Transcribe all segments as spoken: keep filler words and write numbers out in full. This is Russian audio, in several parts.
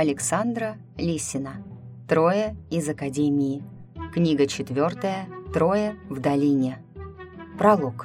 Александра Лисина. Трое из Академии. Книга четвертая. Трое в долине. Пролог.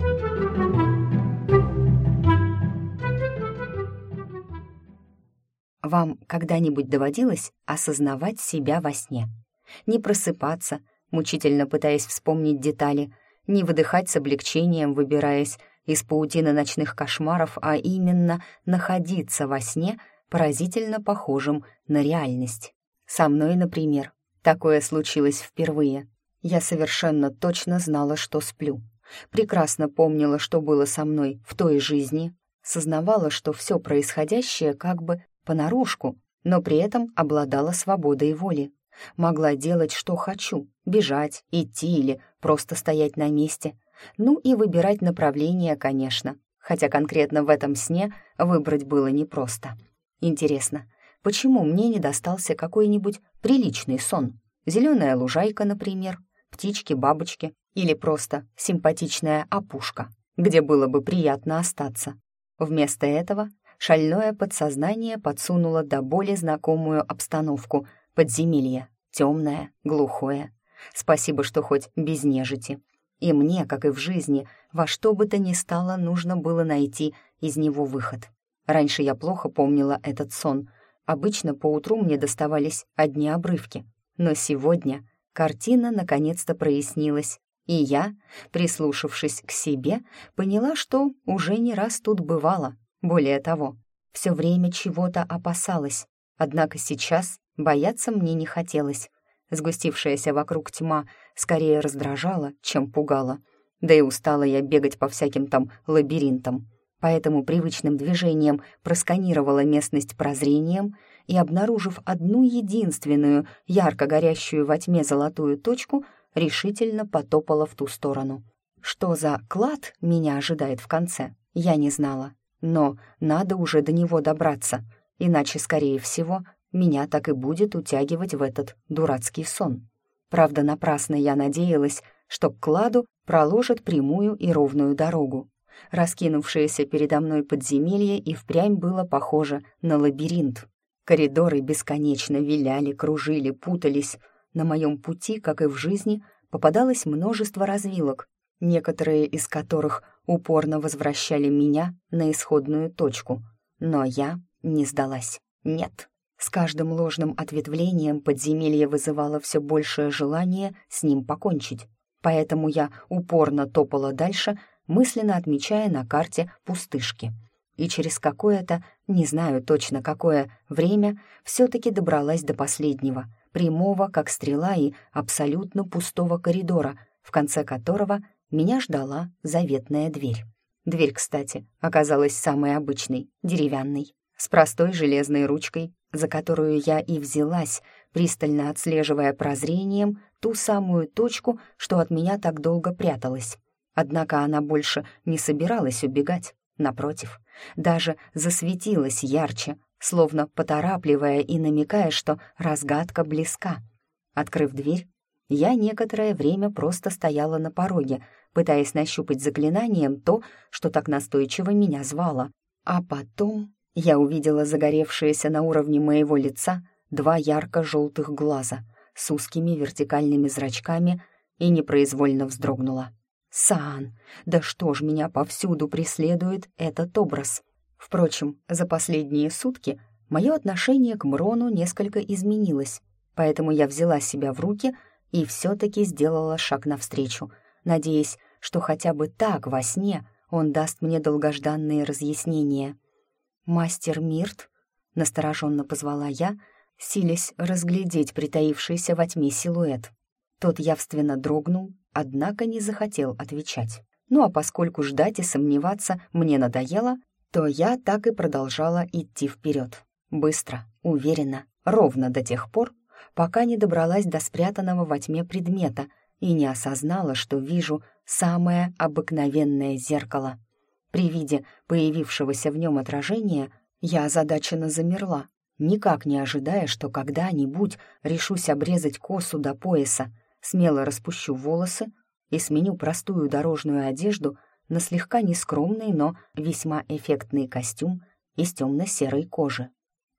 Вам когда-нибудь доводилось осознавать себя во сне? Не просыпаться, мучительно пытаясь вспомнить детали, не выдыхать с облегчением, выбираясь из паутины ночных кошмаров, а именно находиться во сне, поразительно похожим на реальность. Со мной, например, такое случилось впервые. Я совершенно точно знала, что сплю. Прекрасно помнила, что было со мной в той жизни, сознавала, что все происходящее как бы понарошку, но при этом обладала свободой воли. Могла делать, что хочу, бежать, идти или просто стоять на месте. Ну и выбирать направление, конечно, хотя конкретно в этом сне выбрать было непросто. Интересно, почему мне не достался какой-нибудь приличный сон? Зеленая лужайка, например, птички-бабочки или просто симпатичная опушка, где было бы приятно остаться. Вместо этого шальное подсознание подсунуло до боли знакомую обстановку — подземелье, темное, глухое. Спасибо, что хоть без нежити. И мне, как и в жизни, во что бы то ни стало, нужно было найти из него выход. Раньше я плохо помнила этот сон. Обычно поутру мне доставались одни обрывки. Но сегодня картина наконец-то прояснилась, и я, прислушавшись к себе, поняла, что уже не раз тут бывала. Более того, все время чего-то опасалась. Однако сейчас бояться мне не хотелось. Сгустившаяся вокруг тьма скорее раздражала, чем пугала. Да и устала я бегать по всяким там лабиринтам. Поэтому привычным движением просканировала местность прозрением и, обнаружив одну единственную ярко горящую во тьме золотую точку, решительно потопала в ту сторону. Что за клад меня ожидает в конце, я не знала. Но надо уже до него добраться, иначе, скорее всего, меня так и будет утягивать в этот дурацкий сон. Правда, напрасно я надеялась, что к кладу проложат прямую и ровную дорогу. Раскинувшееся передо мной подземелье и впрямь было похоже на лабиринт. Коридоры бесконечно виляли, кружили, путались. На моем пути, как и в жизни, попадалось множество развилок, некоторые из которых упорно возвращали меня на исходную точку. Но я не сдалась. Нет. С каждым ложным ответвлением подземелье вызывало все большее желание с ним покончить. Поэтому я упорно топала дальше, мысленно отмечая на карте пустышки. И через какое-то, не знаю точно какое, время все-таки добралась до последнего, прямого, как стрела, и абсолютно пустого коридора, в конце которого меня ждала заветная дверь. Дверь, кстати, оказалась самой обычной, деревянной, с простой железной ручкой, за которую я и взялась, пристально отслеживая прозрением ту самую точку, что от меня так долго пряталась. Однако она больше не собиралась убегать, напротив, даже засветилась ярче, словно поторапливая и намекая, что разгадка близка. Открыв дверь, я некоторое время просто стояла на пороге, пытаясь нащупать заклинанием то, что так настойчиво меня звало. А потом я увидела загоревшиеся на уровне моего лица два ярко-желтых глаза с узкими вертикальными зрачками и непроизвольно вздрогнула. Саан, да что ж меня повсюду преследует этот образ? Впрочем, за последние сутки мое отношение к Мрону несколько изменилось, поэтому я взяла себя в руки и все-таки сделала шаг навстречу, надеясь, что хотя бы так во сне он даст мне долгожданные разъяснения. «Мастер Мирт?» — настороженно позвала я, силясь разглядеть притаившийся во тьме силуэт. Тот явственно дрогнул, однако не захотел отвечать. Ну а поскольку ждать и сомневаться мне надоело, то я так и продолжала идти вперед. Быстро, уверенно, ровно до тех пор, пока не добралась до спрятанного во тьме предмета и не осознала, что вижу самое обыкновенное зеркало. При виде появившегося в нем отражения я озадаченно замерла, никак не ожидая, что когда-нибудь решусь обрезать косу до пояса, смело распущу волосы и сменю простую дорожную одежду на слегка нескромный, но весьма эффектный костюм из темно-серой кожи.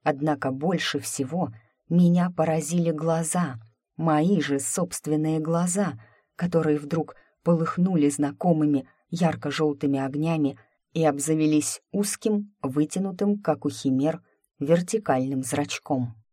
Однако больше всего меня поразили глаза, мои же собственные глаза, которые вдруг полыхнули знакомыми ярко-желтыми огнями и обзавелись узким, вытянутым, как у химер, вертикальным зрачком.